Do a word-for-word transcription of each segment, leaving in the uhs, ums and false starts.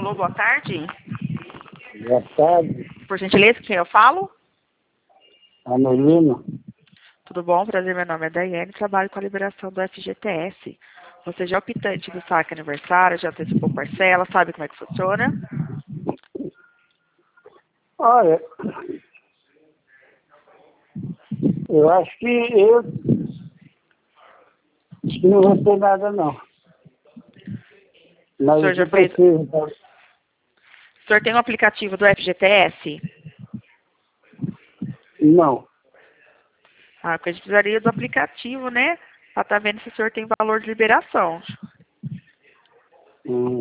Alô, boa tarde. Boa tarde, Por gentileza, quem eu falo? Anelino. Tudo bom? Prazer, meu nome é Daiane, trabalho com a liberação do F G T S. Você já é optante do saque aniversário, já antecipou parcela, sabe como é que funciona? Olha, eu acho que eu acho que não vou ter nada não. O Mas senhor o já que fez... precisa? O senhor tem um aplicativo do F G T S? Não. Ah, porque a gente precisaria do aplicativo, né? Pra estar vendo se o senhor tem valor de liberação. Hum.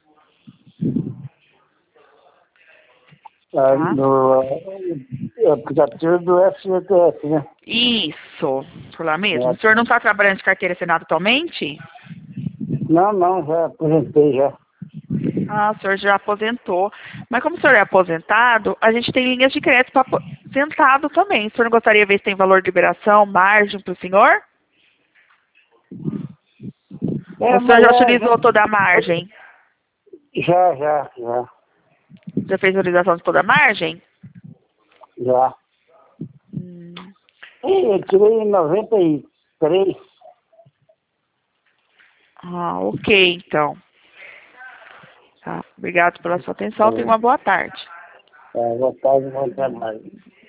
Ah, Tá? no eh, aplicativo do F G T S, né? Isso, por lá mesmo. É. O senhor não está trabalhando de carteira assinada atualmente? Não, não, já apresentei já. Ah, o senhor já aposentou. Mas como o senhor é aposentado, a gente tem linhas de crédito para aposentado também. O senhor não gostaria de ver se tem valor de liberação, margem para o senhor? É, O senhor mas já é, utilizou toda a margem? já, já, já, Já fez a utilização de toda a margem? já. Hum. E eu tirei em noventa e três. Ah, ok, então. Tá. Obrigado pela sua atenção. Tenha uma boa tarde. É, boa tarde, bom trabalho.